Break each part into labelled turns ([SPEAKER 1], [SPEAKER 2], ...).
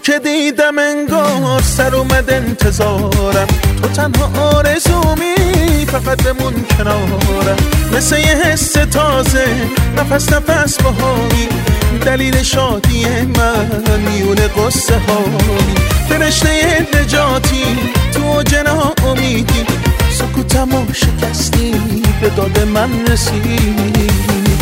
[SPEAKER 1] که دیدم انگار سر اومد انتظارم، تو تنها آرزومی فقط بمون کنارم، مثل یه حس تازه نفس نفس بهاری، دلیل شادی من میون قصه هایی، فرشته نجاتی تو جنا امیدی، سکوتمو شکستی به داد من رسیدی.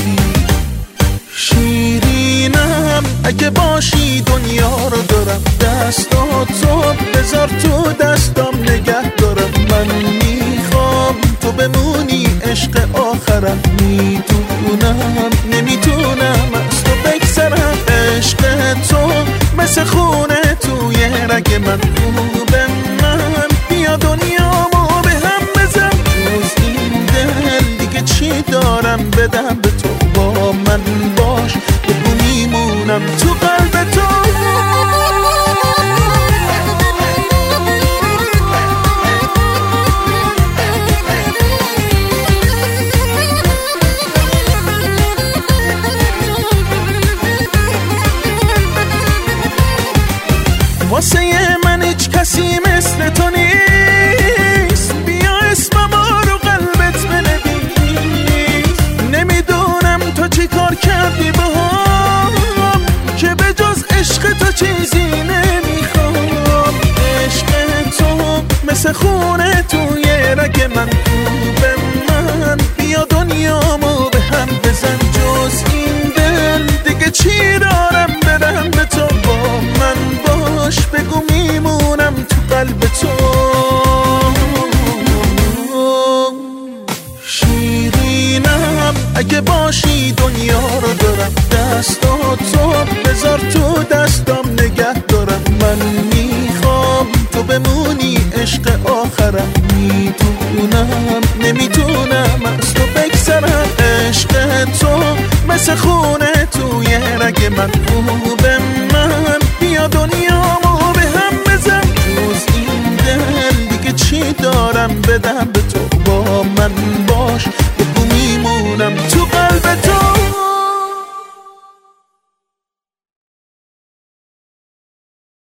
[SPEAKER 1] شیرینم اگه باشی دنیا رو دارم، دستاتو بذار تو دستم نگه دارم، من میخوام تو بمونی عشق آخرم، میدونم نمیتونم از تو بگذرم، عشق تو مثل خونه توی رگ من، خوبه من بیا دنیامو به هم بزن، جز این دل دیگه چی دارم بدم به تو، با من باش بگو میمونم تو قلب تو. واسه من هیچ کسی مثل تو نیست، بیا اسمم رو قلبت بنویس، نمیدونم تو چی کار کردی باهم که به جز عشق تو چیزی نمیخوام، عشق تو مثل خونه توی رگ من، خوبه من بیا دنیامو به هم بزن، جز این دل دیگه چی دارم بدم به تو، با من باش بگو میمونم تو قلب تو. شیرینم اگه باشی دنیا رو دارم، دستاتو بذار تو دستم نگه دارم، من میخوام تو بمونی عشق آخرم، میدونم نمیتونم از تو بگذرم، عشق تو مثل خونه توی رگ من، خوبه من بیا دنیامو به هم بزن، جز این دل دیگه چی دارم بدم به